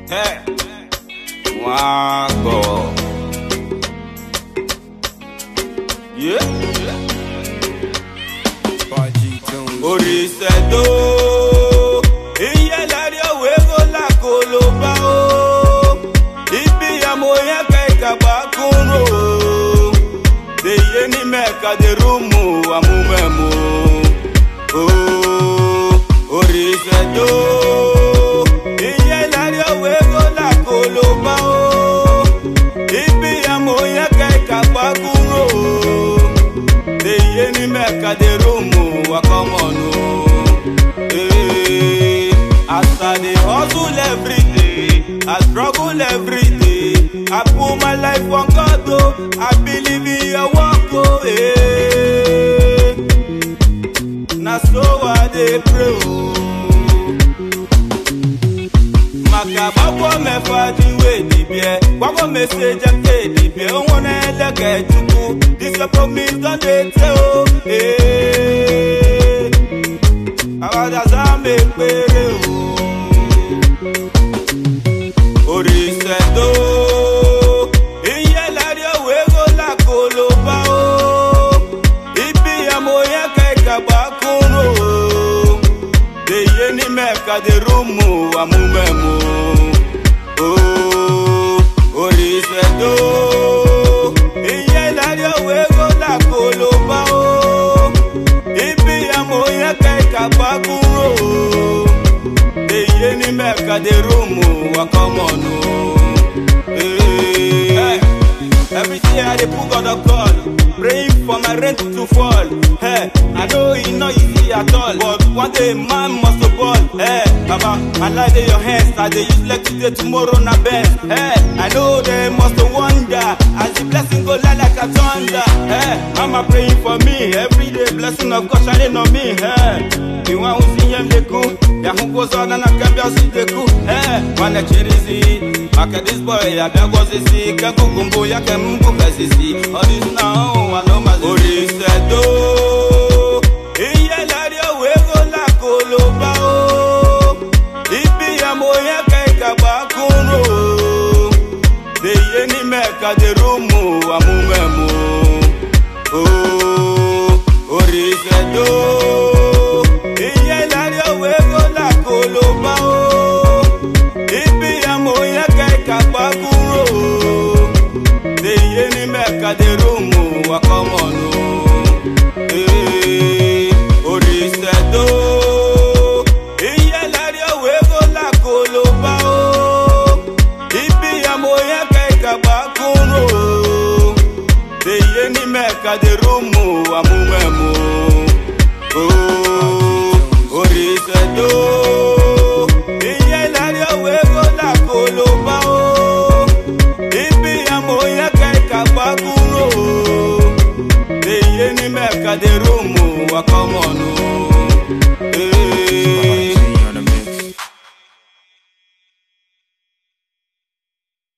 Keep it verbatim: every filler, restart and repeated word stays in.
Hey, Wago. Yeah. Orisedo. Iye lari owego la koloba o. Ibi amoya kaika bakuno. De yeni meka de rumu amumemo. Oh, Orisedo. Iye lari owego la koloba o. Ibi amoya kaika bakuno. De yeni meka de rumu wakomono. As I dey hustle every day, I struggle every day. I put my life on God, oh, I believe in your work, oh, eh. Now so I dey pray, oh. Makabako me faji we dibye, wako message ake dibye. Onwone eleke chuku, this a promise don't dey tell, eh. Awadaza me pere, oh. Orisedo, iye lari owego la koloba o. Ibi amoya kaika bakuno. De yeni meka de rumu amumemo. Oh, Orisedo, iye lari owego la koloba o. Ibi amoya kaika bakuno. De yeni meka de rumu wakomono. Hey, every day I dey put God a call, praying for my rent to fall. Hey, I know it's not easy at all, but one day man must ball. Hey, Baba, my life in your hands, I dey use like today, tomorrow na best. Hey, I know they must wonder as the blessing go lie like a thunder. Hey, Mama praying for me every day, blessing of God shining on me. Hey, the one who see him dey cool, ya who goes on and I can't be see dey cool. Hey, wanna cherizi. Maka this boy, I beg was a sick, a gumbo, ya can book as a see. All this now, I know my Orisedo. Iye lari owego la koloba o. Ibi amoya kaika bakuno. De yeni meka de rumu amumemo. Oh, Orisedo. Iye lari owego la koloba o. Ibi amoya kaika bakuno. De yeni meka de rumu wakomono. Eh, Orisedo. Iye lari owego la koloba o. Ibi amoya kaika bakuno. De yeni meka de rumu amumemo. Oh, Orisedo. Iye lari owego la koloba o. Ibi amoya kaika bakuno. De yeni meka de rumu wakomono.